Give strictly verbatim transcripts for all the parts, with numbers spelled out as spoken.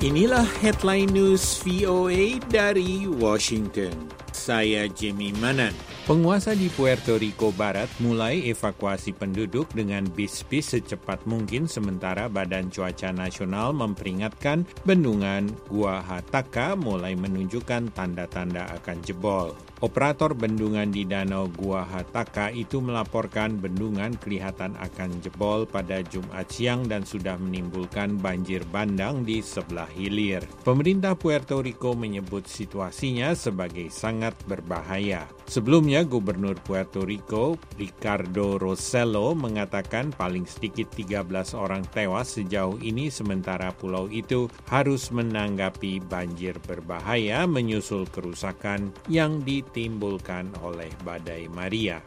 Inilah headline news V O A dari Washington. Saya Jimmy Manan. Penguasa di Puerto Rico Barat mulai evakuasi penduduk dengan bis-bis secepat mungkin sementara Badan Cuaca Nasional memperingatkan bendungan Gua Hataka mulai menunjukkan tanda-tanda akan jebol. Operator bendungan di Danau Gua Hataka itu melaporkan bendungan kelihatan akan jebol pada Jumat siang dan sudah menimbulkan banjir bandang di sebelah hilir. Pemerintah Puerto Rico menyebut situasinya sebagai sangat berbahaya. Sebelumnya, Gubernur Puerto Rico, Ricardo Rossello, mengatakan paling sedikit tiga belas orang tewas sejauh ini sementara pulau itu harus menanggapi banjir berbahaya menyusul kerusakan yang ditimbulkan oleh badai Maria.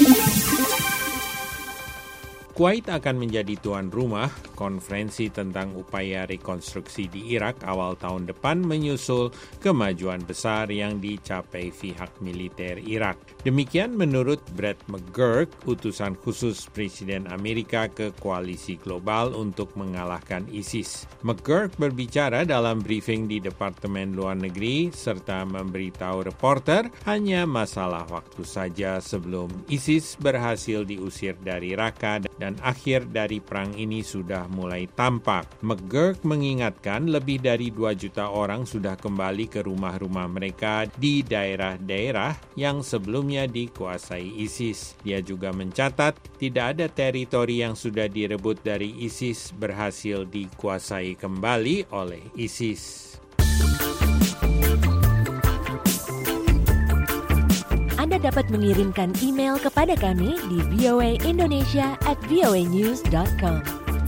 Kuwait akan menjadi tuan rumah konferensi tentang upaya rekonstruksi di Irak awal tahun depan menyusul kemajuan besar yang dicapai pihak militer Irak. Demikian menurut Brett McGurk, utusan khusus Presiden Amerika ke koalisi global untuk mengalahkan ISIS. McGurk berbicara dalam briefing di Departemen Luar Negeri serta memberitahu reporter hanya masalah waktu saja sebelum ISIS berhasil diusir dari Raqqa dan akhir dari perang ini sudah mulai tampak. McGurk mengingatkan lebih dari dua juta orang sudah kembali ke rumah-rumah mereka di daerah-daerah yang sebelumnya dikuasai ISIS. Dia juga mencatat tidak ada teritori yang sudah direbut dari ISIS berhasil dikuasai kembali oleh ISIS. Anda dapat mengirimkan email kepada kami di v o a indonesia at v o a news dot com.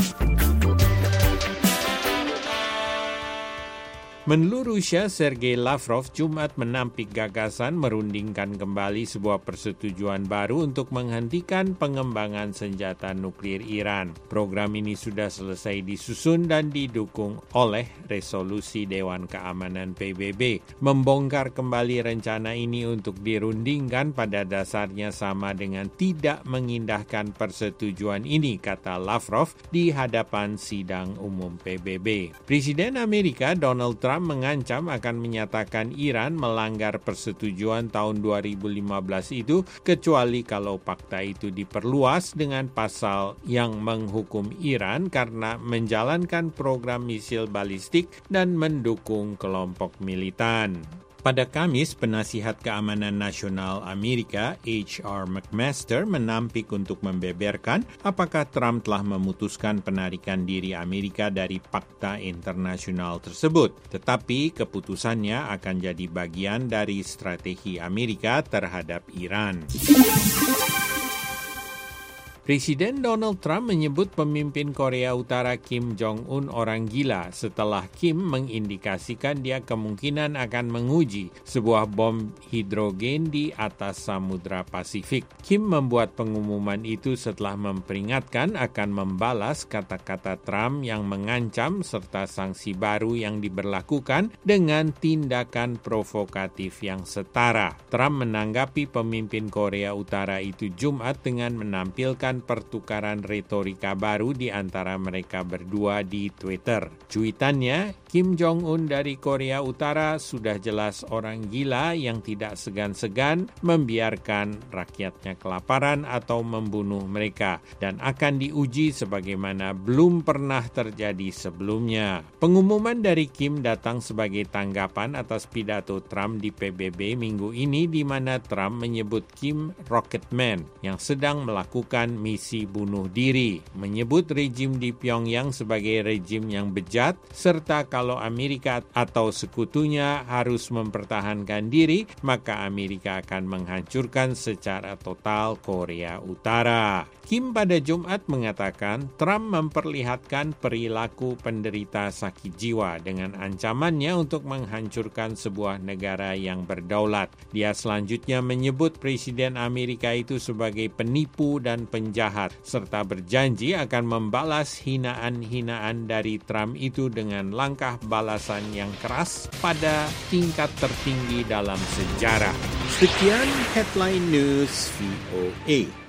Menlu Rusia Sergei Lavrov Jumat menampik gagasan merundingkan kembali sebuah persetujuan baru untuk menghentikan pengembangan senjata nuklir Iran. Program ini sudah selesai disusun dan didukung oleh resolusi Dewan Keamanan P B B. Membongkar kembali rencana ini untuk dirundingkan pada dasarnya sama dengan tidak mengindahkan persetujuan ini, kata Lavrov di hadapan sidang umum P B B. Presiden Amerika Donald Trump mengancam akan menyatakan Iran melanggar persetujuan tahun dua ribu lima belas itu kecuali kalau fakta itu diperluas dengan pasal yang menghukum Iran karena menjalankan program misil balistik dan mendukung kelompok militan. Pada Kamis, Penasihat Keamanan Nasional Amerika H R McMaster menampik untuk membeberkan apakah Trump telah memutuskan penarikan diri Amerika dari fakta internasional tersebut. Tetapi keputusannya akan jadi bagian dari strategi Amerika terhadap Iran. Presiden Donald Trump menyebut pemimpin Korea Utara Kim Jong-un orang gila setelah Kim mengindikasikan dia kemungkinan akan menguji sebuah bom hidrogen di atas Samudra Pasifik. Kim membuat pengumuman itu setelah memperingatkan akan membalas kata-kata Trump yang mengancam serta sanksi baru yang diberlakukan dengan tindakan provokatif yang setara. Trump menanggapi pemimpin Korea Utara itu Jumat dengan menampilkan pertukaran retorika baru di antara mereka berdua di Twitter. Cuitannya, Kim Jong-un dari Korea Utara sudah jelas orang gila yang tidak segan-segan membiarkan rakyatnya kelaparan atau membunuh mereka dan akan diuji sebagaimana belum pernah terjadi sebelumnya. Pengumuman dari Kim datang sebagai tanggapan atas pidato Trump di P B B minggu ini di mana Trump menyebut Kim Rocketman yang sedang melakukan misi bunuh diri, menyebut rejim di Pyongyang sebagai rejim yang bejat, serta kalau Amerika atau sekutunya harus mempertahankan diri, maka Amerika akan menghancurkan secara total Korea Utara. Kim pada Jumat mengatakan Trump memperlihatkan perilaku penderita sakit jiwa dengan ancamannya untuk menghancurkan sebuah negara yang berdaulat. Dia selanjutnya menyebut Presiden Amerika itu sebagai penipu dan penjahat, serta berjanji akan membalas hinaan-hinaan dari Trump itu dengan langkah balasan yang keras pada tingkat tertinggi dalam sejarah. Sekian Headline News V O A.